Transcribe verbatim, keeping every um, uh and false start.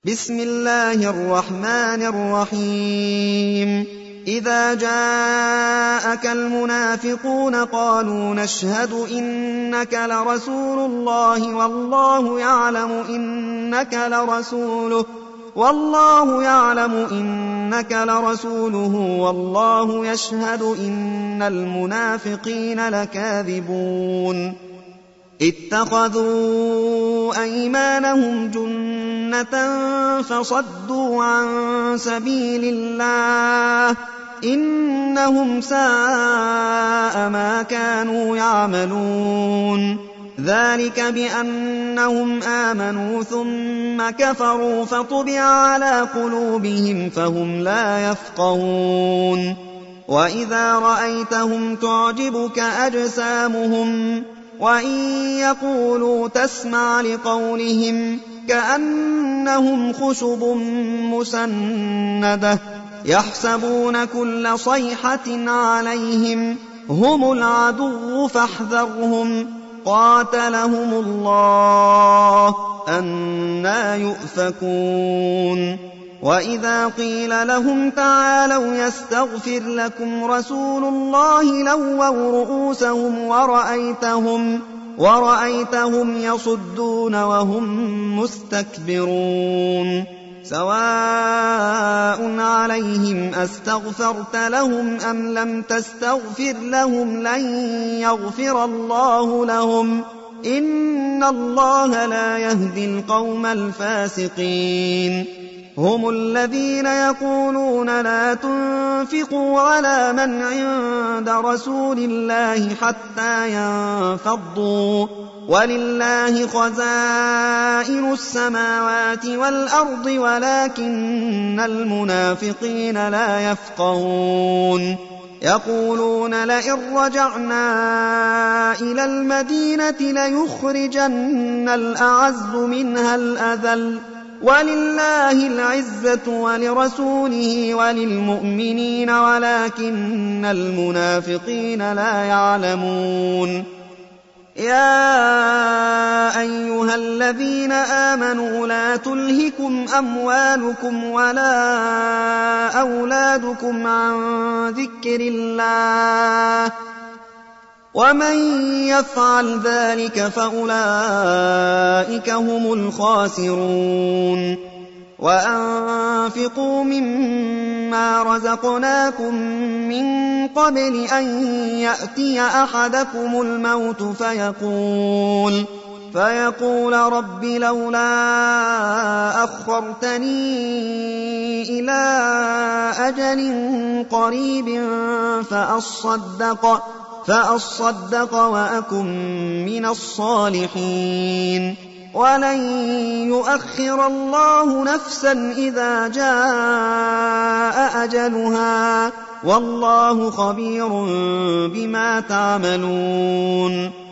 بسم الله الرحمن الرحيم إذا جاءك المنافقون قالوا نشهد إنك لرسول الله والله يعلم إنك لرسوله والله يعلم إنك لرسوله والله يشهد إن المنافقين لكاذبون اتخذوا أيمانهم جنة فصدوا عن سبيل الله إنهم ساء ما كانوا يعملون ذلك بأنهم آمنوا ثم كفروا فطبع على قلوبهم فهم لا يفقهون وإذا رأيتهم تعجبك أجسامهم وإن يقولوا تسمع لقولهم كأنهم خشب مسندة يحسبون كل صيحة عليهم هم العدو فاحذرهم قاتلهم الله أنى يؤفكون وإذا قيل لهم تعالوا يستغفر لكم رسول الله لووا رؤوسهم ورأيتهم, ورأيتهم يصدون وهم مستكبرون سواء عليهم أستغفرت لهم أم لم تستغفر لهم لن يغفر الله لهم إن الله لا يهدي القوم الفاسقين هم الذين يقولون لا تنفقوا على من عند رسول الله حتى ينفضوا ولله خزائن السماوات والأرض ولكن المنافقين لا يفقهون يقولون لئن رجعنا إلى المدينة ليخرجن الأعز منها الأذل ولله العزة ولرسوله وللمؤمنين ولكن المنافقين لا يعلمون يا أيها الذين آمنوا لا تلهكم أموالكم ولا أولادكم عن ذكر الله ومن يفعل ذلك فأولئك هم الخاسرون وأنفقوا مما رزقناكم من قبل أن يأتي أحدكم الموت فيقول فيقول رب لولا أخرتني إلى أجل قريب فأصدق فأصدق وأكن من الصالحين ولن يؤخر الله نفسا إذا جاء أجلها والله خبير بما تعملون